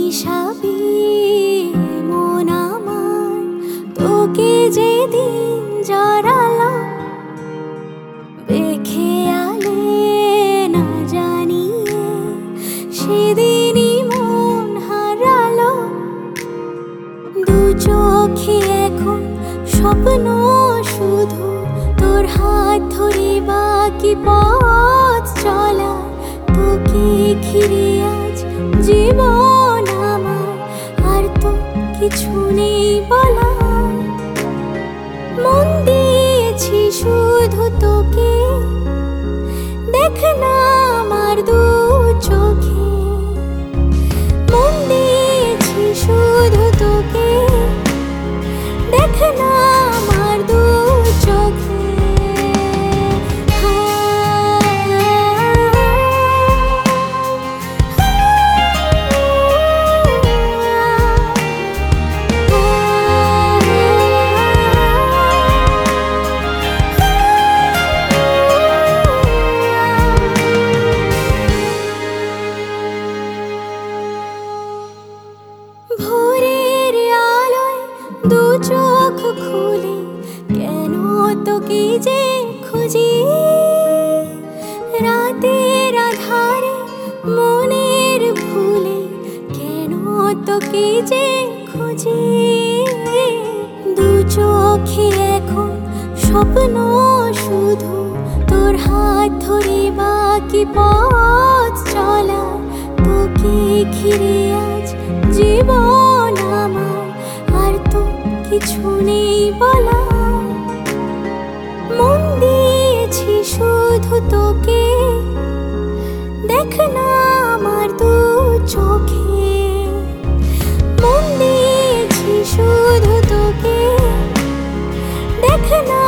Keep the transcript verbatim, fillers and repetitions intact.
নিশাবি মন আমার তোকে যেদিন জড়ালো বেখেয়ালে না জানিয়ে সেদিনই মন হারালো। দু চোখে এখন স্বপ্ন শুধু তোর হাত ধরে বাকি পথ চলা। তোকে ঘিরে আজ জীবন আমার, আর তো কিছু নেই বলা। মন দিয়েছি শুধু তোকে, দেখ না আমার দু চোখে। মন দিয়েছি শুধু তোকে, দেখ না আমার দু চোখে। ভোরের আলোয় দু চোখ খুলে কেন তোকে যে খুঁজি। রাতের আধারে মনের ভুলে কেন তোকে যে খুঁজি। দু চোখে এখন স্বপ্ন শুধু তোর হাত ধরে বাকি পথ চলা। তোকে ঘিরে আজ জীবন আমার, আর তো কিছু নেই বলা। মন দিয়েছি শুধু তোকে, দেখ না আমার দু চোখে। মন দিয়েছি শুধু তোকে, দেখ না